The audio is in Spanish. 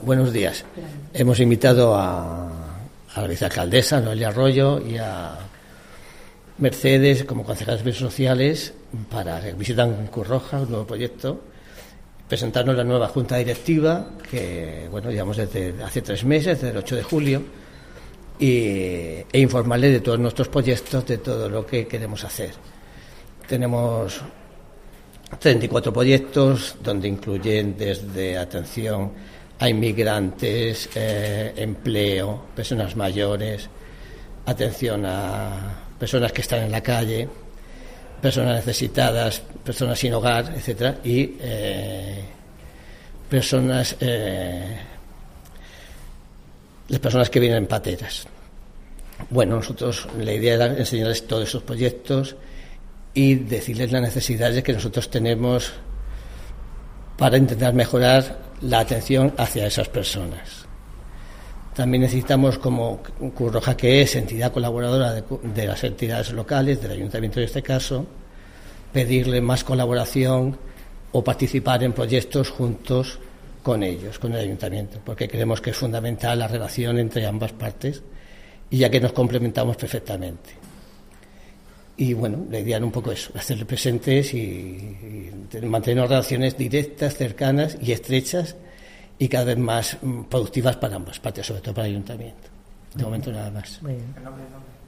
Buenos días. Hemos invitado a la vicealcaldesa, Noelia Arroyo, y a Mercedes como concejalas de servicios sociales para que visitan Cruz Roja, un nuevo proyecto, presentarnos la nueva junta directiva que, llevamos desde hace 3 meses, desde el 8 de julio, e informarles de todos nuestros proyectos, de todo lo que queremos hacer. Tenemos 34 proyectos donde incluyen desde atención a inmigrantes, empleo, personas mayores, atención a personas que están en la calle, personas necesitadas, personas sin hogar, etcétera, y las personas que vienen en pateras. Nosotros la idea era enseñarles todos esos proyectos y decirles las necesidades que nosotros tenemos para intentar mejorar la atención hacia esas personas. También necesitamos, como Cruz Roja, que es entidad colaboradora de las entidades locales, del ayuntamiento en este caso, pedirle más colaboración o participar en proyectos juntos con ellos, con el ayuntamiento, porque creemos que es fundamental la relación entre ambas partes y ya que nos complementamos perfectamente. Y la idea era un poco eso, hacerle presentes y mantener relaciones directas, cercanas y estrechas y cada vez más productivas para ambas partes, sobre todo para el ayuntamiento. De momento nada más. Muy bien.